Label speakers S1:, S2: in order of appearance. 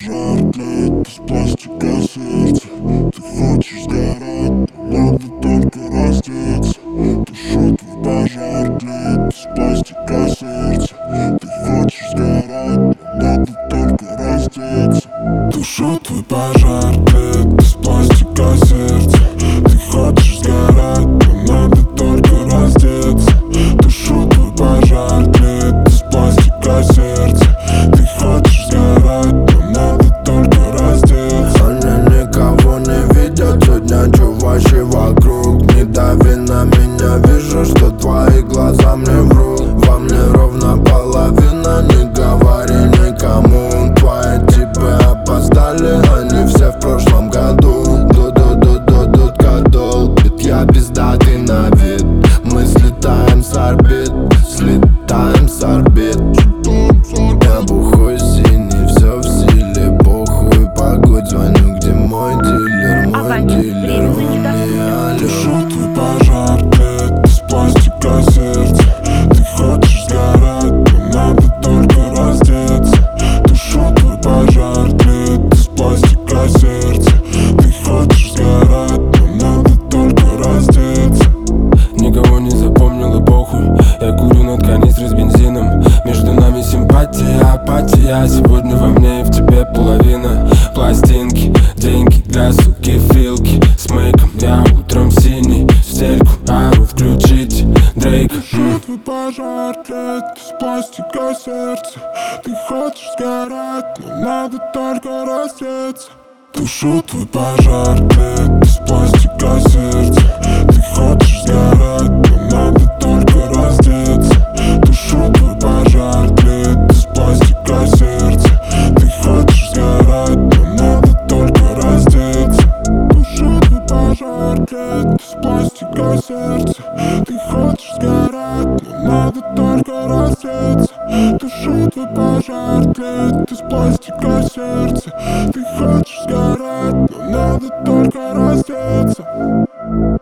S1: Жар тлеет из пластика сердце. Ты хочешь сгорать, но надо только раздеться. Душу твой пожар тлеет из пластика сердце. Ты хочешь сгорать, но надо только раздеться. Душу твой пожар тлеет из пластика сердце. Ты хочешь сгорать, но надо только раздеться. Душу твой пожар тлеет из пластика сердце. Ты хочешь сгорать, но надо только раздеться.
S2: Они никого не видят, сотня чувачей вокруг. Не дави на меня, вижу, что твои глаза мне врут. Во мне ровно половина, не говори никому. Твои типы опоздали, они все в прошлом году. Дут кадол, ведь я пиздатый на вид. Мы слетаем с орбит, слетаем с орбит. Я бухой синий, все в силе, похуй погодь. Звоню, где мой дилер, мой дилер.
S1: Душу твой пожар тлеет из пластика сердце. Ты хочешь сгорать, но надо только раздеться. Душу твой пожар тлеет из пластика сердце. Ты хочешь сгорать, но надо только раздеться.
S3: Никого не запомнил и похуй. Я курю над канистрой с бензином. Между нами симпатия, апатия. Сегодня во мне и в тебе половина. Пластинки, деньги для суки, филки. С мейком я утром синий. В стельку ару включить Дрейк.
S1: Душу твой пожар тлеет из пластика сердце. Ты хочешь сгорать, но надо только раздеться. Душу твой пожар тлеет из пластика сердце. Ты хочешь сгорать, но надо только раздеться. Душу твой пожар тлеет из пластика сердце. Ты хочешь сгорать, но надо только раздеться. Душу твой пожар тлеет из пластика сердце. Ты хочешь сгорать, но надо только раздеться. Душу твой пожар тлеет из пластика сердце. Ты хочешь сгорать, но надо только раздеться.